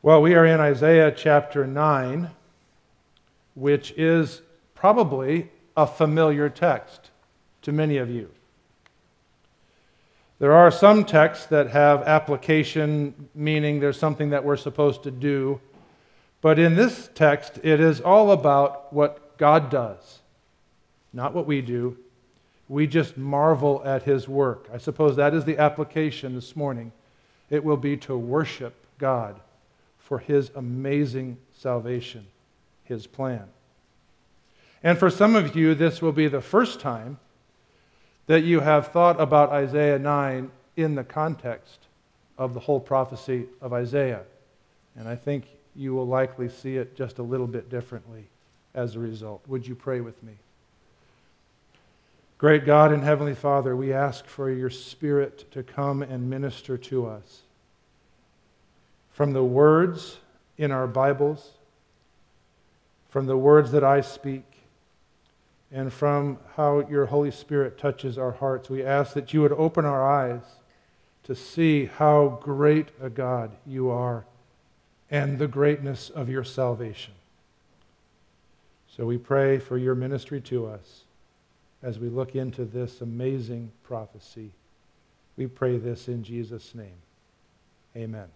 Well, we are in Isaiah chapter 9, which is probably a familiar text to many of you. There are some texts that have application, meaning there's something that we're supposed to do. But in this text, it is all about what God does, not what we do. We just marvel at His work. I suppose that is the application this morning. It will be to worship God for His amazing salvation, His plan. And for some of you, this will be the first time that you have thought about Isaiah 9 in the context of the whole prophecy of Isaiah. And I think you will likely see it just a little bit differently as a result. Would you pray with me? Great God and Heavenly Father, we ask for your Spirit to come and minister to us. From the words in our Bibles, from the words that I speak, and from how your Holy Spirit touches our hearts, we ask that you would open our eyes to see how great a God you are and the greatness of your salvation. So we pray for your ministry to us as we look into this amazing prophecy. We pray this in Jesus' name. Amen.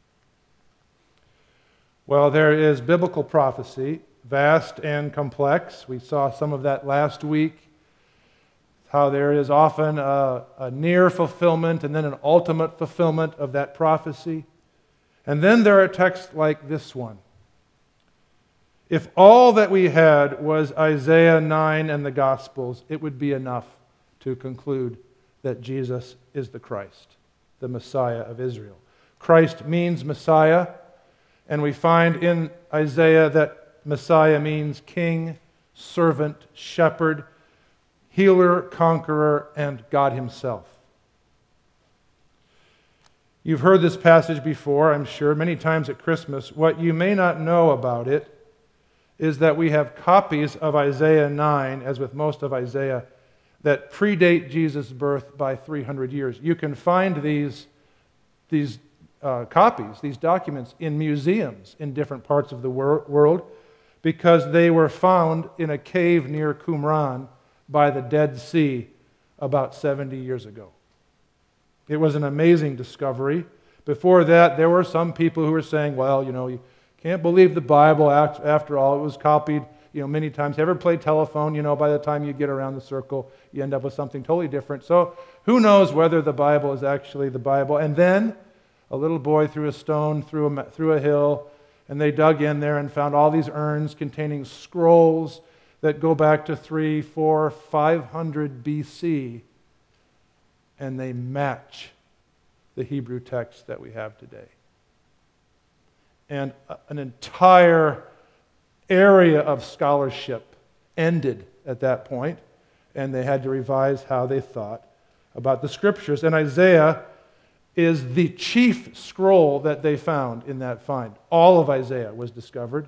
Well, there is biblical prophecy, vast and complex. We saw some of that last week, how there is often a near fulfillment and then an ultimate fulfillment of that prophecy. And then there are texts like this one. If all that we had was Isaiah 9 and the Gospels, it would be enough to conclude that Jesus is the Christ, the Messiah of Israel. Christ means Messiah, and we find in Isaiah that Messiah means king, servant, shepherd, healer, conqueror, and God Himself. You've heard this passage before, I'm sure, many times at Christmas. What you may not know about it is that we have copies of Isaiah 9, as with most of Isaiah, that predate Jesus' birth by 300 years. You can find these copies, these documents, in museums in different parts of the world because they were found in a cave near Qumran by the Dead Sea about 70 years ago. It was an amazing discovery. Before that, there were some people who were saying, well, you can't believe the Bible. After all, it was copied, many times. Ever play telephone? By the time you get around the circle, you end up with something totally different. So who knows whether the Bible is actually the Bible? And then a little boy threw a stone through a hill, and they dug in there and found all these urns containing scrolls that go back to 300, 400, 500 BC, and they match the Hebrew text that we have today. And an entire area of scholarship ended at that point, and they had to revise how they thought about the Scriptures. And Isaiah is the chief scroll that they found in that find. All of Isaiah was discovered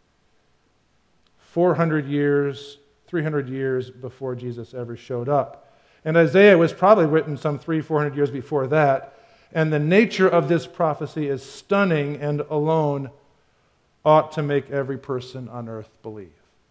400 years, 300 years before Jesus ever showed up. And Isaiah was probably written some 300-400 years before that. And the nature of this prophecy is stunning and alone ought to make every person on earth believe.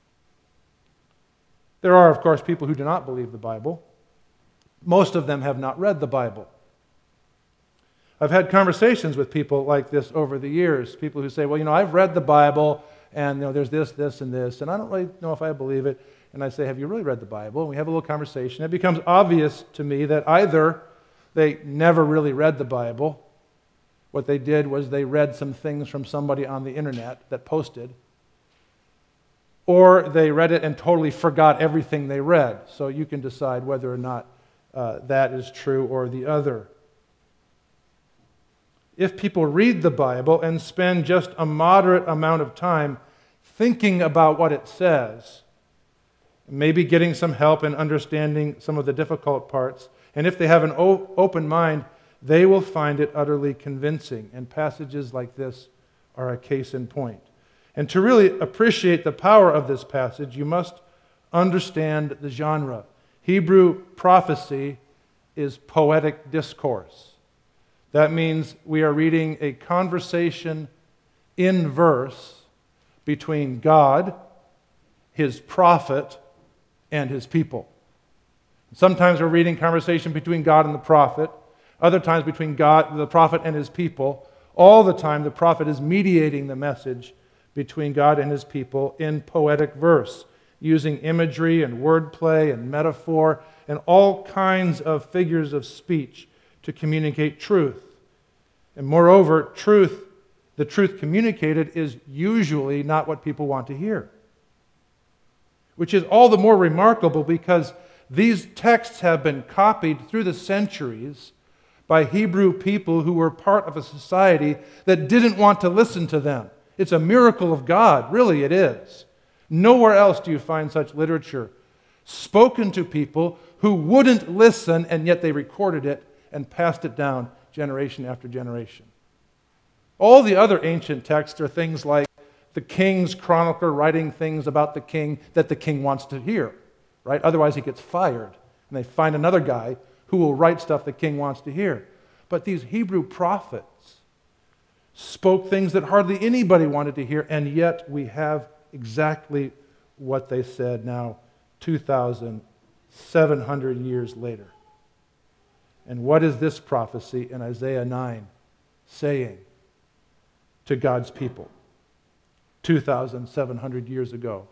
There are, of course, people who do not believe the Bible. Most of them have not read the Bible. I've had conversations with people like this over the years, people who say, well, I've read the Bible, and there's this, this, and this, and I don't really know if I believe it. And I say, have you really read the Bible? And we have a little conversation. It becomes obvious to me that either they never really read the Bible. What they did was they read some things from somebody on the internet that posted, or they read it and totally forgot everything they read. So you can decide whether or not that is true or the other. If people read the Bible and spend just a moderate amount of time thinking about what it says, maybe getting some help in understanding some of the difficult parts, and if they have an open mind, they will find it utterly convincing. And passages like this are a case in point. And to really appreciate the power of this passage, you must understand the genre. Hebrew prophecy is poetic discourse. That means we are reading a conversation in verse between God, His prophet, and His people. Sometimes we're reading conversation between God and the prophet, other times between God, the prophet, and His people. All the time the prophet is mediating the message between God and His people in poetic verse, using imagery and wordplay and metaphor and all kinds of figures of speech to communicate truth. And moreover, the truth communicated is usually not what people want to hear. Which is all the more remarkable because these texts have been copied through the centuries by Hebrew people who were part of a society that didn't want to listen to them. It's a miracle of God, really it is. Nowhere else do you find such literature spoken to people who wouldn't listen, and yet they recorded it and passed it down generation after generation. All the other ancient texts are things like the king's chronicler writing things about the king that the king wants to hear, right? Otherwise he gets fired, and they find another guy who will write stuff the king wants to hear. But these Hebrew prophets spoke things that hardly anybody wanted to hear, and yet we have exactly what they said now 2,700 years later. And what is this prophecy in Isaiah 9 saying to God's people 2,700 years ago?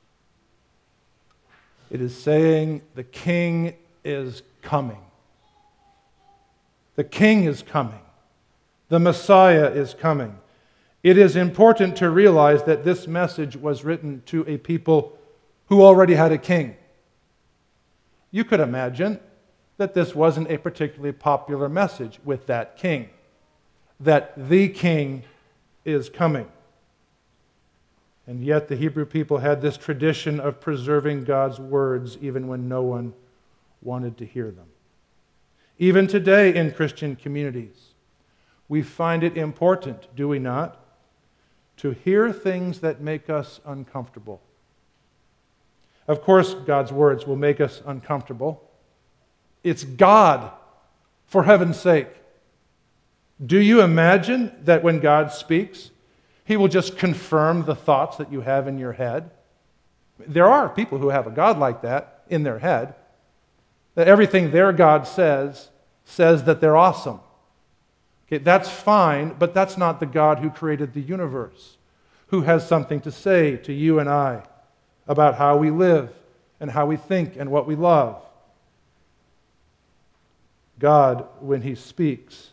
It is saying the king is coming. The king is coming. The Messiah is coming. It is important to realize that this message was written to a people who already had a king. You could imagine that this wasn't a particularly popular message with that king, that the king is coming. And yet the Hebrew people had this tradition of preserving God's words even when no one wanted to hear them. Even today in Christian communities, we find it important, do we not, to hear things that make us uncomfortable. Of course, God's words will make us uncomfortable. It's God, for heaven's sake. Do you imagine that when God speaks, He will just confirm the thoughts that you have in your head? There are people who have a God like that in their head, that everything their God says that they're awesome. Okay, that's fine, but that's not the God who created the universe, who has something to say to you and I about how we live and how we think and what we love. God, when He speaks,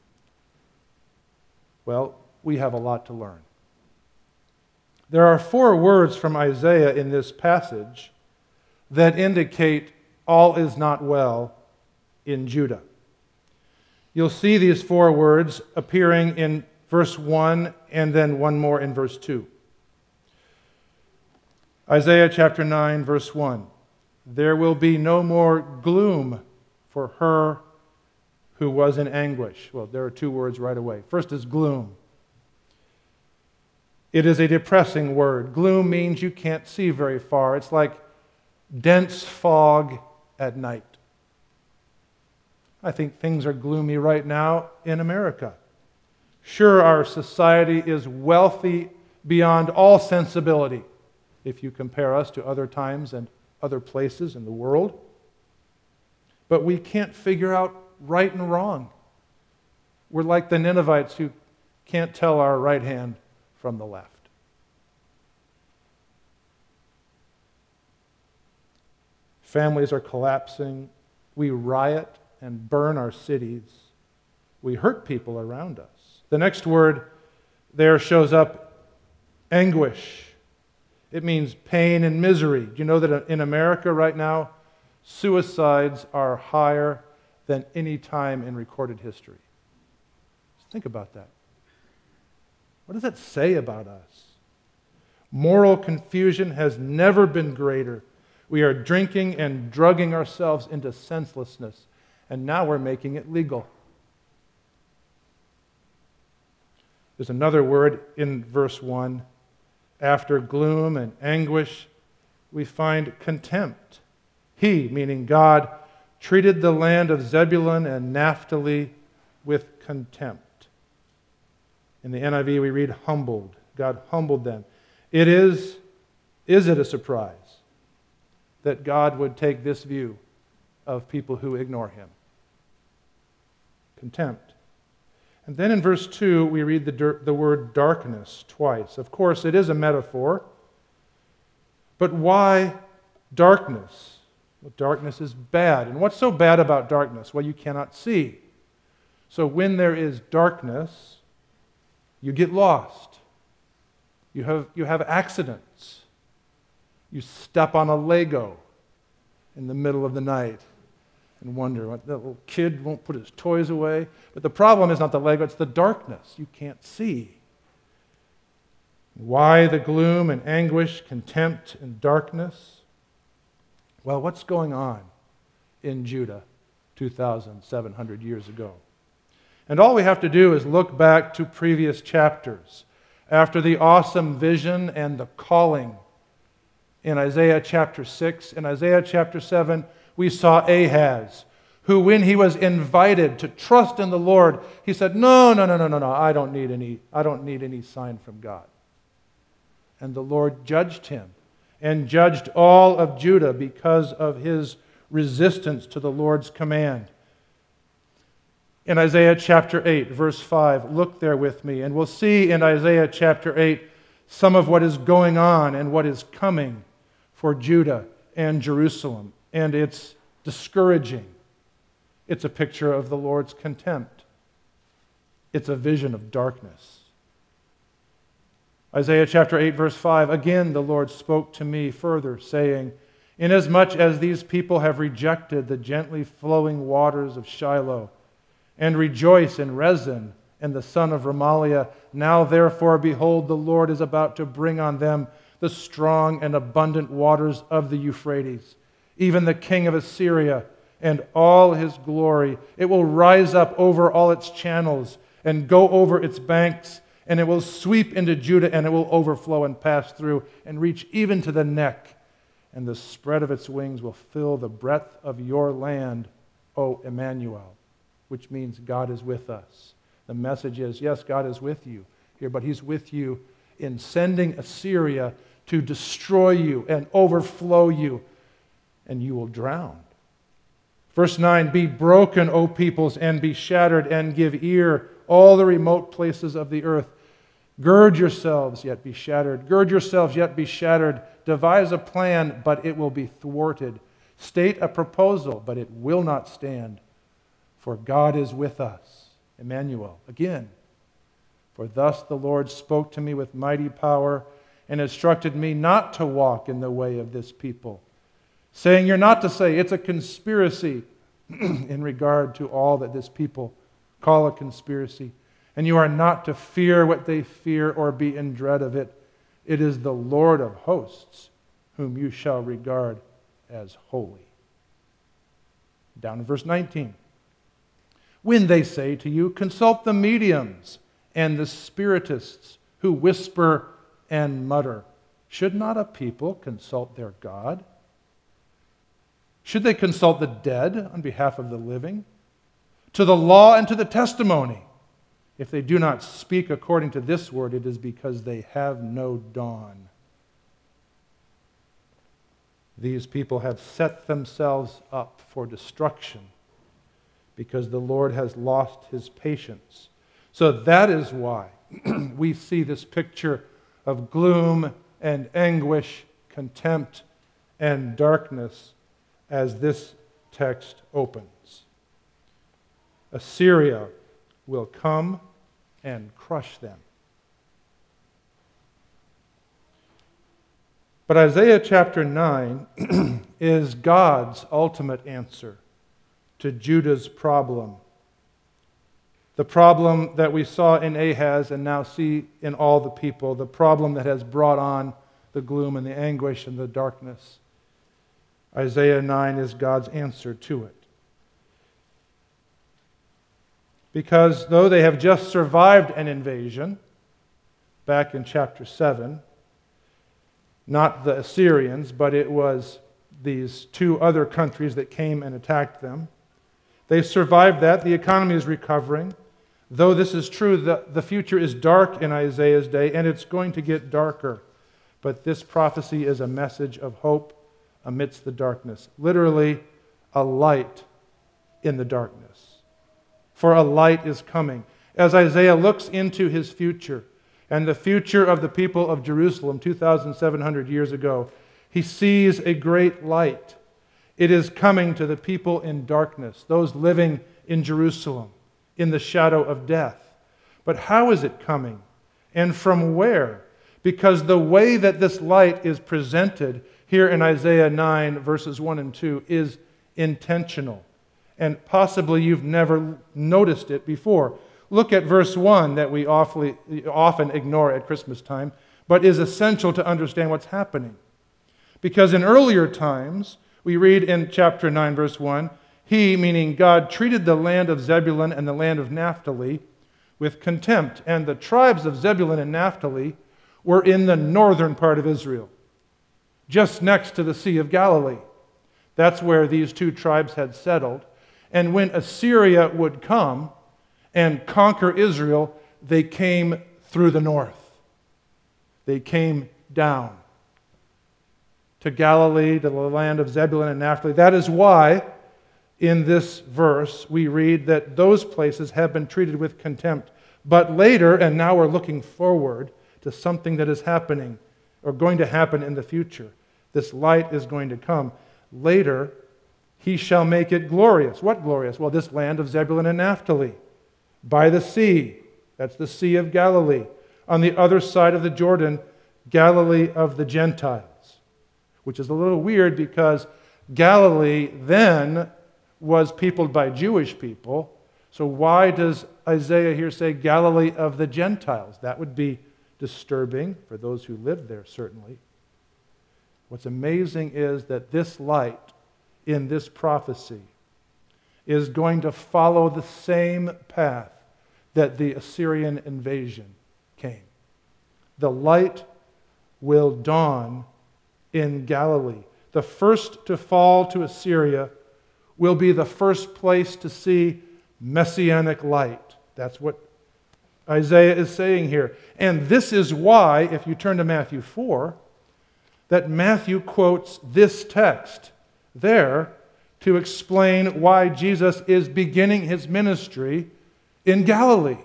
well, we have a lot to learn. There are 4 words from Isaiah in this passage that indicate all is not well in Judah. You'll see these 4 words appearing in verse 1 and then one more in verse 2. Isaiah chapter 9, verse 1. There will be no more gloom for her who was in anguish. Well, there are 2 words right away. First is gloom. It is a depressing word. Gloom means you can't see very far. It's like dense fog at night. I think things are gloomy right now in America. Sure, our society is wealthy beyond all sensibility if you compare us to other times and other places in the world. But we can't figure out right and wrong. We're like the Ninevites who can't tell our right hand from the left. Families are collapsing. We riot and burn our cities. We hurt people around us. The next word there shows up, anguish. It means pain and misery. Do you know that in America right now, suicides are higher than any time in recorded history? Just think about that. What does that say about us? Moral confusion has never been greater. We are drinking and drugging ourselves into senselessness, and now we're making it legal. There's another word in verse 1. After gloom and anguish, we find contempt. He, meaning God, treated the land of Zebulun and Naphtali with contempt. In the NIV we read humbled. God humbled them. Is it a surprise that God would take this view of people who ignore him? Contempt. And then in verse 2 we read the word darkness twice. Of course, it is a metaphor. But why darkness? Well, darkness is bad. And what's so bad about darkness? Well, you cannot see. So when there is darkness, you get lost. You have accidents. You step on a Lego in the middle of the night and wonder, what, that little kid won't put his toys away. But the problem is not the Lego, it's the darkness. You can't see. Why the gloom and anguish, contempt and darkness? Well, what's going on in Judah 2,700 years ago? And all we have to do is look back to previous chapters. After the awesome vision and the calling in Isaiah chapter 6, in Isaiah chapter 7, we saw Ahaz, who when he was invited to trust in the Lord, he said, No, I don't need any sign from God. And the Lord judged him and judged all of Judah because of his resistance to the Lord's command. In Isaiah chapter 8, verse 5, look there with me, and we'll see in Isaiah chapter 8 some of what is going on and what is coming for Judah and Jerusalem. And it's discouraging. It's a picture of the Lord's contempt. It's a vision of darkness. Isaiah chapter 8, verse 5, again the Lord spoke to me further, saying, Inasmuch as these people have rejected the gently flowing waters of Shiloh, and rejoice in Rezin and the son of Remaliah, now therefore, behold, the Lord is about to bring on them the strong and abundant waters of the Euphrates, even the king of Assyria and all his glory. It will rise up over all its channels and go over its banks, and it will sweep into Judah, and it will overflow and pass through and reach even to the neck. And the spread of its wings will fill the breadth of your land, O Emmanuel, which means God is with us. The message is, yes, God is with you here, but he's with you in sending Assyria to destroy you and overflow you, and you will drown. Verse 9, Be broken, O peoples, and be shattered, and give ear, all the remote places of the earth. Gird yourselves, yet be shattered. Gird yourselves, yet be shattered. Devise a plan, but it will be thwarted. State a proposal, but it will not stand. For God is with us. Emmanuel, again. For thus the Lord spoke to me with mighty power and instructed me not to walk in the way of this people, saying, You're not to say it's a conspiracy in regard to all that this people call a conspiracy. And you are not to fear what they fear or be in dread of it. It is the Lord of hosts whom you shall regard as holy. Down in verse 19. When they say to you, Consult the mediums and the spiritists who whisper and mutter, should not a people consult their God? Should they consult the dead on behalf of the living? To the law and to the testimony. If they do not speak according to this word, it is because they have no dawn. These people have set themselves up for destruction because the Lord has lost his patience. So that is why we see this picture of gloom and anguish, contempt and darkness as this text opens. Assyria will come and crush them. But Isaiah chapter 9 is God's ultimate answer to Judah's problem. The problem that we saw in Ahaz and now see in all the people, the problem that has brought on the gloom and the anguish and the darkness. Isaiah 9 is God's answer to it. Because though they have just survived an invasion, back in chapter 7, not the Assyrians, but it was these two other countries that came and attacked them. They survived that. The economy is recovering. Though this is true, the future is dark in Isaiah's day, and it's going to get darker. But this prophecy is a message of hope amidst the darkness. Literally, a light in the darkness. For a light is coming. As Isaiah looks into his future and the future of the people of Jerusalem 2,700 years ago, he sees a great light. It is coming to the people in darkness, those living in Jerusalem, in the shadow of death. But how is it coming? And from where? Because the way that this light is presented here in Isaiah 9, verses 1 and 2, is intentional. And possibly you've never noticed it before. Look at verse 1 that we often ignore at Christmas time, but is essential to understand what's happening. Because in earlier times, we read in chapter 9, verse 1, He, meaning God, treated the land of Zebulun and the land of Naphtali with contempt. And the tribes of Zebulun and Naphtali were in the northern part of Israel, just next to the Sea of Galilee. That's where these two tribes had settled. And when Assyria would come and conquer Israel, they came through the north. They came down to Galilee, to the land of Zebulun and Naphtali. That is why in this verse we read that those places have been treated with contempt. But later, and now we're looking forward to something that is happening or going to happen in the future. This light is going to come. Later, He shall make it glorious. What glorious? Well, this land of Zebulun and Naphtali, by the sea. That's the Sea of Galilee. On the other side of the Jordan, Galilee of the Gentiles, which is a little weird because Galilee then was peopled by Jewish people. So why does Isaiah here say Galilee of the Gentiles? That would be disturbing for those who lived there, certainly. What's amazing is that this light in this prophecy is going to follow the same path that the Assyrian invasion came. The light will dawn in Galilee. The first to fall to Assyria will be the first place to see messianic light. That's what Isaiah is saying here. And this is why, if you turn to Matthew 4, that Matthew quotes this text there to explain why Jesus is beginning his ministry in Galilee,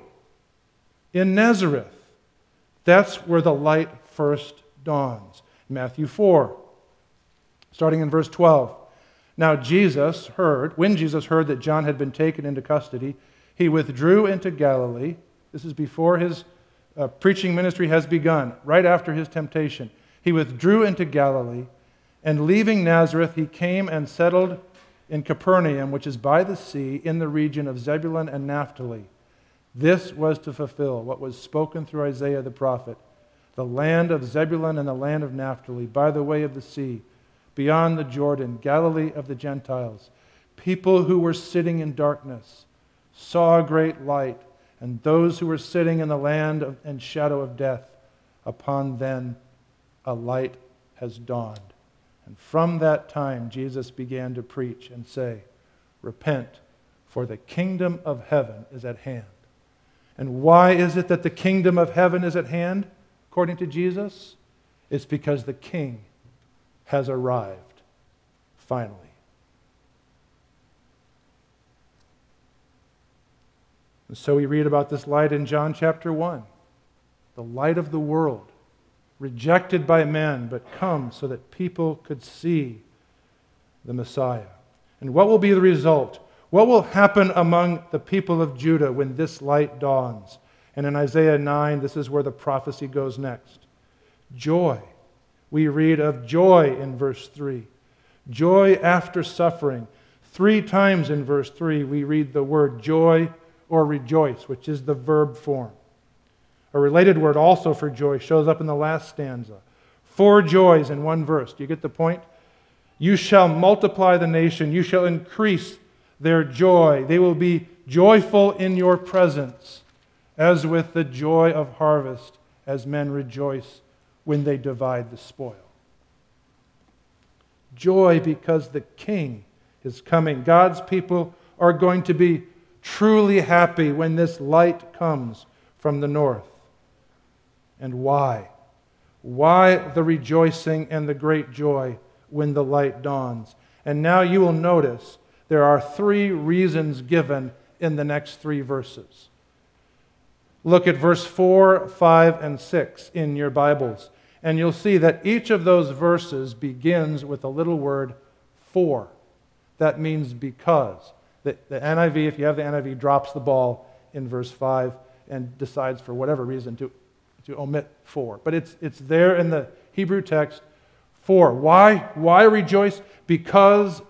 in Nazareth. That's where the light first dawns. Matthew 4, starting in verse 12. Now when Jesus heard that John had been taken into custody, he withdrew into Galilee. This is before his preaching ministry has begun, right after his temptation. He withdrew into Galilee, and leaving Nazareth, he came and settled in Capernaum, which is by the sea, in the region of Zebulun and Naphtali. This was to fulfill what was spoken through Isaiah the prophet. The land of Zebulun and the land of Naphtali, by the way of the sea, beyond the Jordan, Galilee of the Gentiles. People who were sitting in darkness saw a great light, and those who were sitting in the land and shadow of death, upon them a light has dawned. And from that time, Jesus began to preach and say, Repent, for the kingdom of heaven is at hand. And why is it that the kingdom of heaven is at hand, according to Jesus? It's because the King has arrived, finally. And so we read about this light in John chapter 1, the light of the world, rejected by men, but come so that people could see the Messiah. And what will be the result? What will happen among the people of Judah when this light dawns? And in Isaiah 9, this is where the prophecy goes next. Joy. We read of joy in verse 3. Joy after suffering. 3 times in verse 3 we read the word joy or rejoice, which is the verb form. A related word also for joy shows up in the last stanza. 4 joys in one verse. Do you get the point? You shall multiply the nation. You shall increase their joy. They will be joyful in your presence, as with the joy of harvest, as men rejoice when they divide the spoil. Joy because the King is coming. God's people are going to be truly happy when this light comes from the north. And why? Why the rejoicing and the great joy when the light dawns? And now you will notice there are 3 reasons given in the next 3 verses. Look at verse 4, 5, and 6 in your Bibles, and you'll see that each of those verses begins with a little word, for. That means because. The NIV, if you have the NIV, drops the ball in verse 5 and decides for whatever reason to omit for. But it's there in the Hebrew text, for. Why rejoice? Because.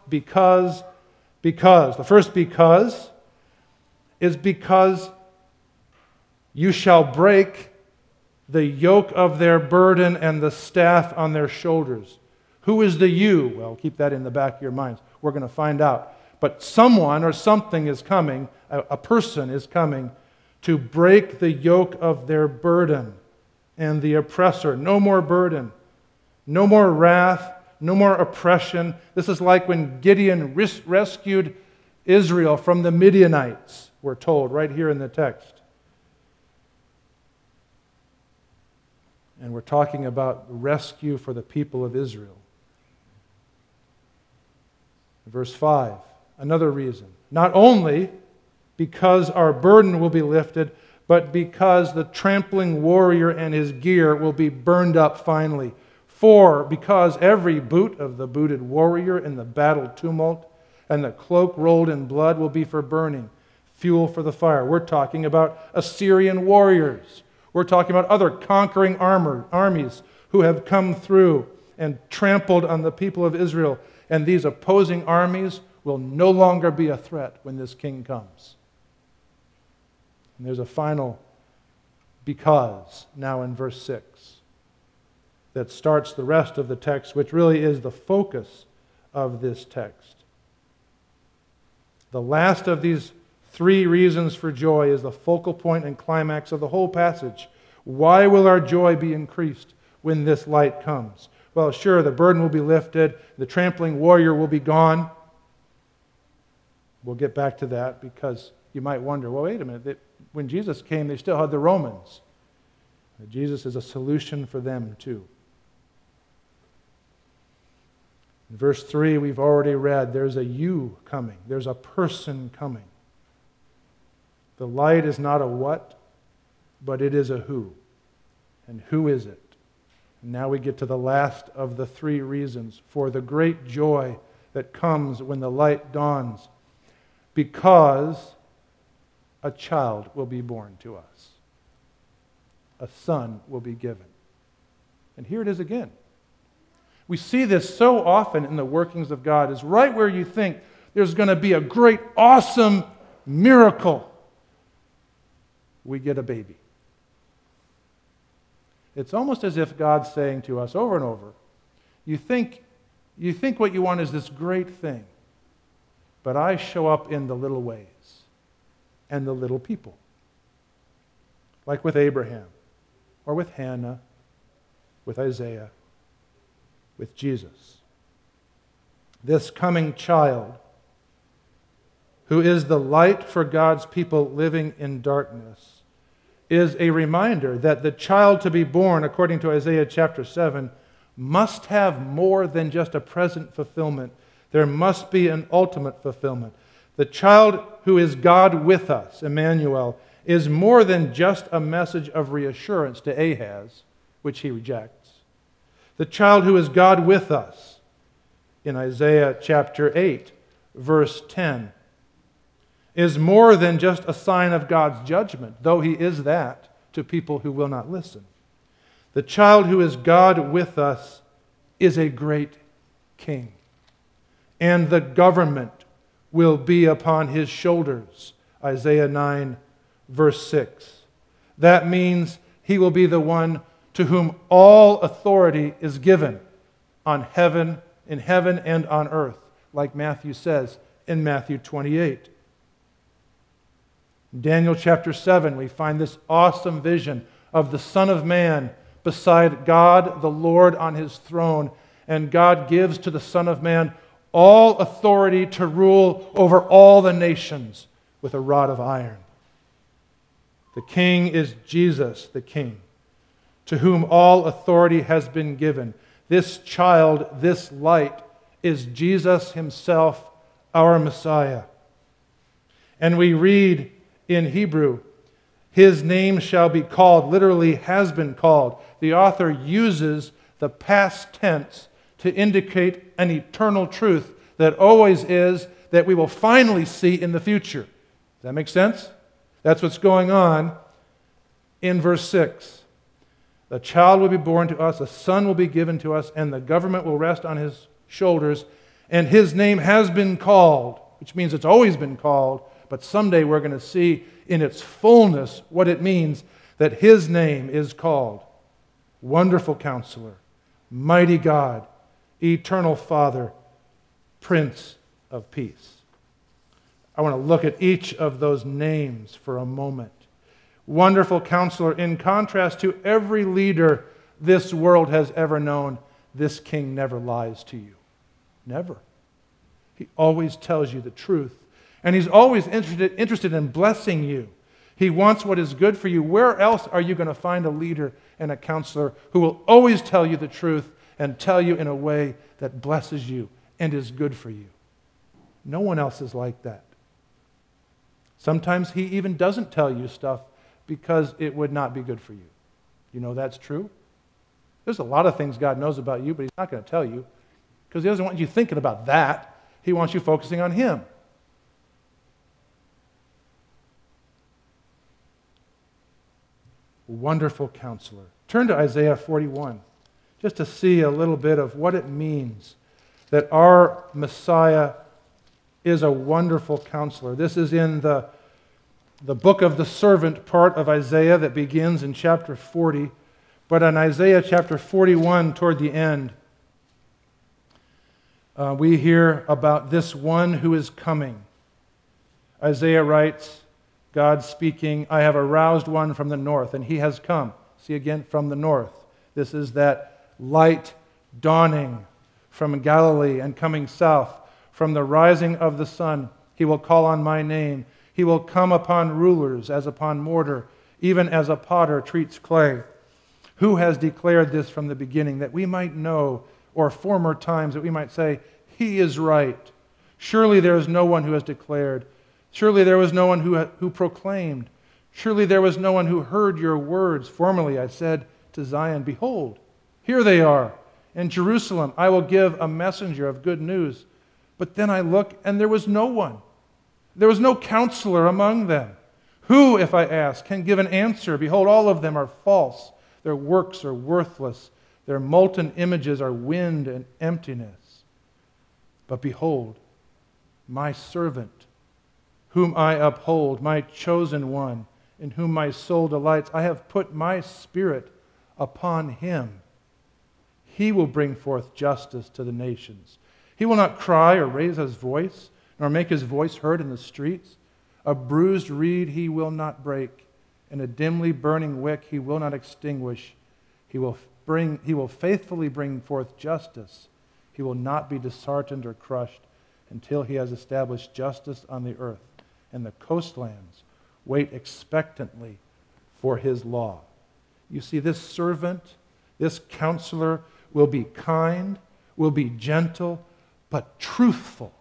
The first because is because you shall break the yoke of their burden and the staff on their shoulders. Who is the you? Well, keep that in the back of your minds. We're going to find out. But someone or something is coming, a person is coming to break the yoke of their burden and the oppressor. No more burden, no more wrath, no more oppression. This is like when Gideon rescued Israel from the Midianites, we're told right here in the text. And we're talking about rescue for the people of Israel. Verse 5, another reason. Not only because our burden will be lifted, but because the trampling warrior and his gear will be burned up finally. For, because every boot of the booted warrior in the battle tumult and the cloak rolled in blood will be for burning, fuel for the fire. We're talking about Assyrian warriors. We're talking about other conquering armies who have come through and trampled on the people of Israel. And these opposing armies will no longer be a threat when this king comes. And there's a final because now in verse 6 that starts the rest of the text, which really is the focus of this text. The last of these 3 reasons for joy is the focal point and climax of the whole passage. Why will our joy be increased when this light comes? Well, sure, the burden will be lifted, the trampling warrior will be gone. We'll get back to that because you might wonder, well, wait a minute, when Jesus came, they still had the Romans. Jesus is a solution for them too. In verse 3, we've already read, there's a you coming. There's a person coming. The light is not a what, but it is a who. And who is it? And now we get to the last of the 3 reasons for the great joy that comes when the light dawns. Because a child will be born to us. A son will be given. And here it is again. We see this so often in the workings of God, is right where you think there's going to be a great, awesome miracle. We get a baby. It's almost as if God's saying to us over and over, you think what you want is this great thing, but I show up in the little ways and the little people. Like with Abraham, or with Hannah, with Isaiah, with Jesus. This coming child, who is the light for God's people living in darkness, is a reminder that the child to be born, according to Isaiah chapter 7, must have more than just a present fulfillment. There must be an ultimate fulfillment. The child who is God with us, Emmanuel, is more than just a message of reassurance to Ahaz, which he rejects. The child who is God with us, in Isaiah chapter 8, verse 10, is more than just a sign of God's judgment, though he is that to people who will not listen. The child who is God with us is a great king, and the government will be upon his shoulders, Isaiah 9, verse 6. That means he will be the one to whom all authority is given in heaven and on earth, like Matthew says in Matthew 28. In Daniel chapter 7, we find this awesome vision of the Son of Man beside God the Lord on his throne, and God gives to the Son of Man all authority to rule over all the nations with a rod of iron. The King is Jesus, the King, to whom all authority has been given. This child, this light, is Jesus himself, our Messiah. And we read in Hebrew, his name shall be called, literally has been called. The author uses the past tense to indicate an eternal truth that always is, that we will finally see in the future. Does that make sense? That's what's going on in verse 6. The child will be born to us, a son will be given to us, and the government will rest on his shoulders, and his name has been called, which means it's always been called, but someday we're going to see in its fullness what it means that his name is called Wonderful Counselor, Mighty God, Eternal Father, Prince of Peace. I want to look at each of those names for a moment. Wonderful Counselor, in contrast to every leader this world has ever known, this King never lies to you. Never. He always tells you the truth. And he's always interested in blessing you. He wants what is good for you. Where else are you going to find a leader and a counselor who will always tell you the truth and tell you in a way that blesses you and is good for you? No one else is like that. Sometimes he even doesn't tell you stuff because it would not be good for you. You know that's true? There's a lot of things God knows about you, but he's not going to tell you because he doesn't want you thinking about that. He wants you focusing on him. Wonderful Counselor. Turn to Isaiah 41 just to see a little bit of what it means that our Messiah is a wonderful counselor. This is in the book of the servant part of Isaiah that begins in chapter 40. But in Isaiah chapter 41, toward the end, we hear about this one who is coming. Isaiah writes, God speaking, I have aroused one from the north, and he has come. See again, from the north. This is that light dawning from Galilee and coming south. From the rising of the sun, he will call on my name. He will come upon rulers as upon mortar, even as a potter treats clay. Who has declared this from the beginning, that we might know, or former times, that we might say, he is right. Surely there is no one who has declared. Surely there was no one who proclaimed. Surely there was no one who heard your words. Formerly I said to Zion, behold, here they are. In Jerusalem I will give a messenger of good news. But then I look, and there was no one. There was no counselor among them. Who, if I ask, can give an answer? Behold, all of them are false. Their works are worthless. Their molten images are wind and emptiness. But behold, my servant, whom I uphold, my chosen one, in whom my soul delights, I have put my spirit upon him. He will bring forth justice to the nations. He will not cry or raise his voice, nor make his voice heard in the streets. A bruised reed he will not break, and a dimly burning wick he will not extinguish. He will faithfully bring forth justice. He will not be disheartened or crushed until he has established justice on the earth, and the coastlands wait expectantly for his law. You see, this servant, this counselor will be kind, will be gentle, but truthful.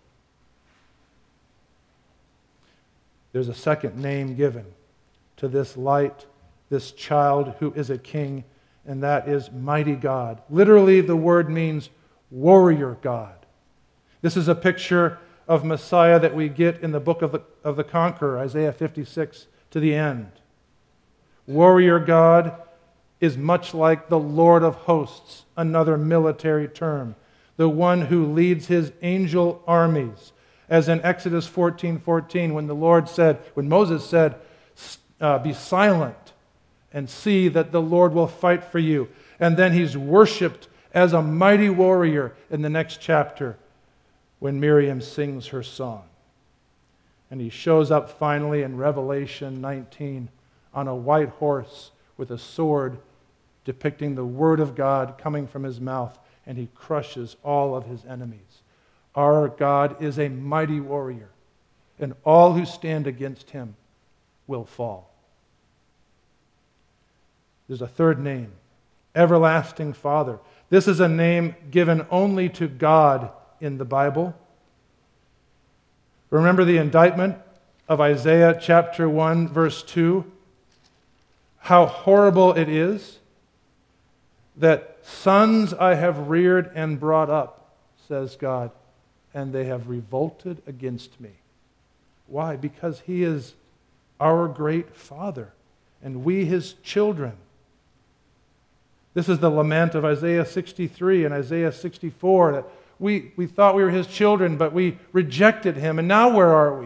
There's a second name given to this light, this child who is a king, and that is Mighty God. Literally, the word means warrior God. This is a picture of Messiah that we get in the book of the Conqueror, Isaiah 56, to the end. Warrior God is much like the Lord of hosts, another military term, the one who leads his angel armies. As in Exodus 14:14, when Moses said, be silent and see that the Lord will fight for you. And then he's worshipped as a mighty warrior in the next chapter when Miriam sings her song. And he shows up finally in Revelation 19 on a white horse with a sword depicting the word of God coming from his mouth, and he crushes all of his enemies. Our God is a mighty warrior, and all who stand against him will fall. There's a third name, Everlasting Father. This is a name given only to God in the Bible. Remember the indictment of Isaiah chapter 1, verse 2? How horrible it is that sons I have reared and brought up, says God, and they have revolted against me. Why? Because he is our great Father, and we his children. This is the lament of Isaiah 63 and Isaiah 64, that we thought we were his children, but we rejected him, and now where are we?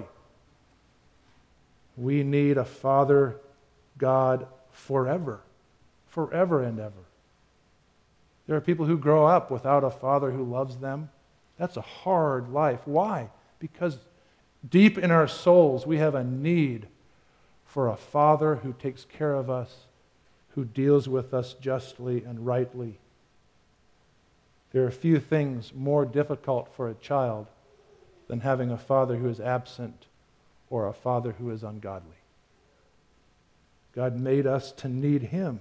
We need a Father God forever, forever and ever. There are people who grow up without a father who loves them. That's a hard life. Why? Because deep in our souls we have a need for a Father who takes care of us, who deals with us justly and rightly. There are few things more difficult for a child than having a father who is absent or a father who is ungodly. God made us to need him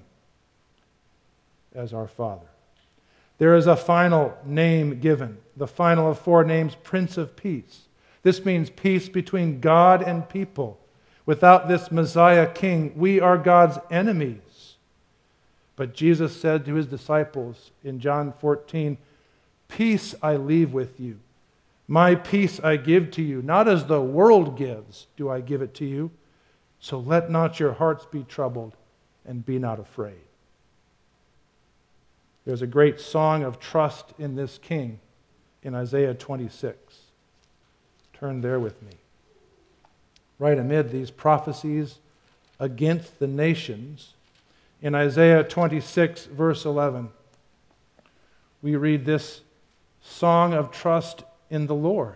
as our Father. There is a final name given, the final of four names, Prince of Peace. This means peace between God and people. Without this Messiah King, we are God's enemies. But Jesus said to his disciples in John 14, "Peace I leave with you. My peace I give to you. Not as the world gives do I give it to you. So let not your hearts be troubled, and be not afraid." There's a great song of trust in this King in Isaiah 26. Turn there with me. Right amid these prophecies against the nations, in Isaiah 26, verse 11, we read this song of trust in the Lord.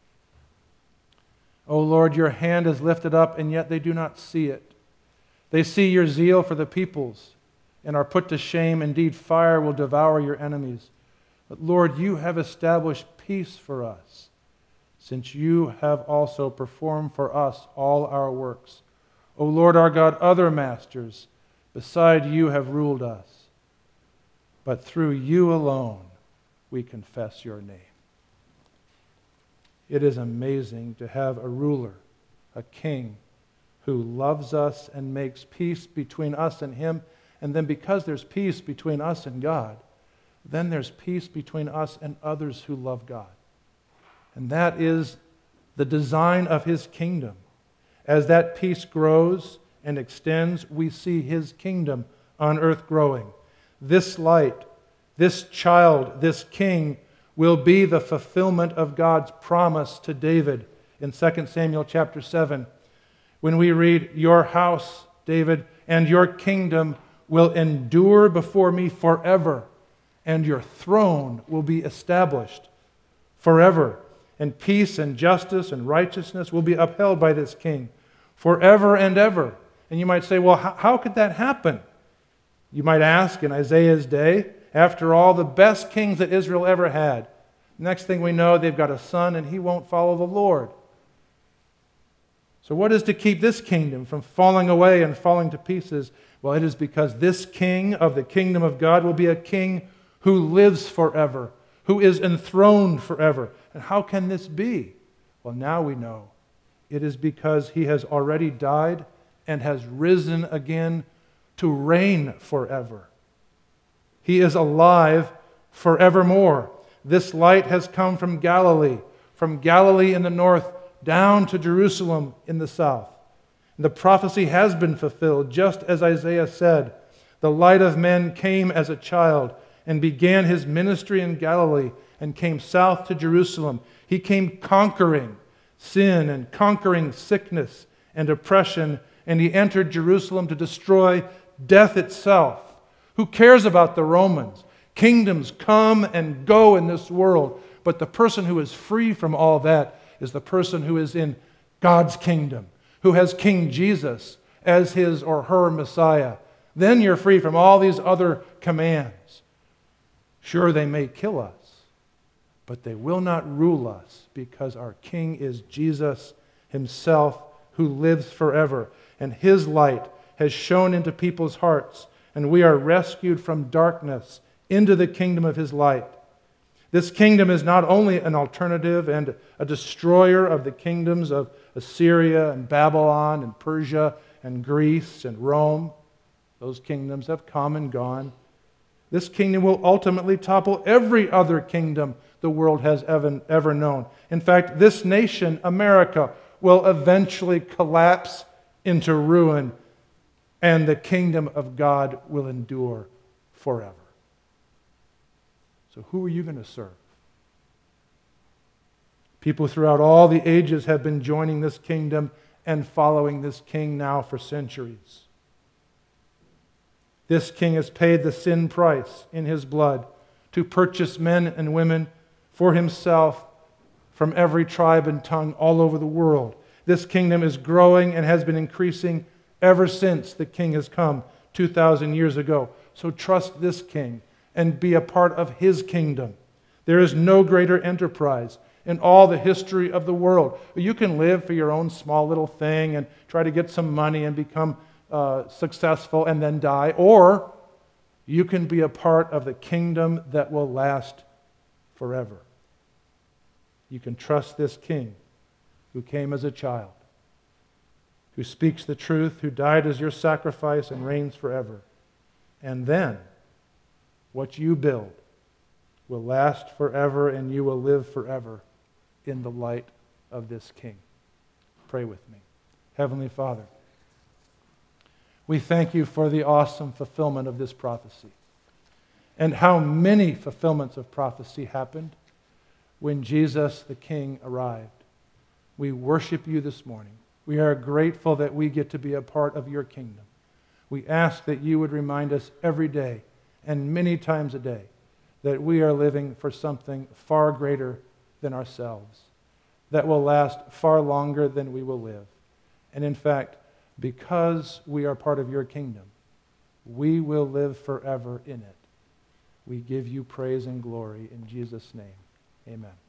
O Lord, your hand is lifted up, and yet they do not see it. They see your zeal for the peoples and are put to shame. Indeed, fire will devour your enemies. But Lord, you have established peace for us, since you have also performed for us all our works. O Lord our God, other masters beside you have ruled us, but through you alone we confess your name. It is amazing to have a ruler, a king, who loves us and makes peace between us and him. And then because there's peace between us and God, then there's peace between us and others who love God. And that is the design of his kingdom. As that peace grows and extends, we see his kingdom on earth growing. This light, this child, this king will be the fulfillment of God's promise to David in 2 Samuel chapter 7. When we read, "Your house, David, and your kingdom will endure before me forever, and your throne will be established forever. And peace and justice and righteousness will be upheld by this king forever and ever." And you might say, well, how could that happen? You might ask in Isaiah's day, after all, the best kings that Israel ever had. Next thing we know, they've got a son and he won't follow the Lord. So what is to keep this kingdom from falling away and falling to pieces? Well, it is because this king of the kingdom of God will be a king who lives forever, who is enthroned forever. And how can this be? Well, now we know. It is because he has already died and has risen again to reign forever. He is alive forevermore. This light has come from Galilee in the north, down to Jerusalem in the south. And the prophecy has been fulfilled, just as Isaiah said. The light of men came as a child and began his ministry in Galilee and came south to Jerusalem. He came conquering sin and conquering sickness and oppression, and he entered Jerusalem to destroy death itself. Who cares about the Romans? Kingdoms come and go in this world, but the person who is free from all that is the person who is in God's kingdom, who has King Jesus as his or her Messiah. Then you're free from all these other commands. Sure, they may kill us, but they will not rule us because our King is Jesus himself who lives forever. And his light has shone into people's hearts, and we are rescued from darkness into the kingdom of his light. This kingdom is not only an alternative and a destroyer of the kingdoms of Assyria and Babylon and Persia and Greece and Rome. Those kingdoms have come and gone. This kingdom will ultimately topple every other kingdom the world has ever known. In fact, this nation, America, will eventually collapse into ruin, and the kingdom of God will endure forever. So who are you going to serve? People throughout all the ages have been joining this kingdom and following this king now for centuries. This king has paid the sin price in his blood to purchase men and women for himself from every tribe and tongue all over the world. This kingdom is growing and has been increasing ever since the king has come 2,000 years ago. So trust this king and be a part of his kingdom. There is no greater enterprise in all the history of the world. You can live for your own small little thing and try to get some money and become successful and then die, or you can be a part of the kingdom that will last forever. You can trust this king who came as a child, who speaks the truth, who died as your sacrifice and reigns forever. And then what you build will last forever, and you will live forever in the light of this king. Pray with me. Heavenly Father, we thank you for the awesome fulfillment of this prophecy, and how many fulfillments of prophecy happened when Jesus the King arrived. We worship you this morning. We are grateful that we get to be a part of your kingdom. We ask that you would remind us every day and many times a day that we are living for something far greater than ourselves, that will last far longer than we will live. And in fact, because we are part of your kingdom, we will live forever in it. We give you praise and glory in Jesus' name. Amen.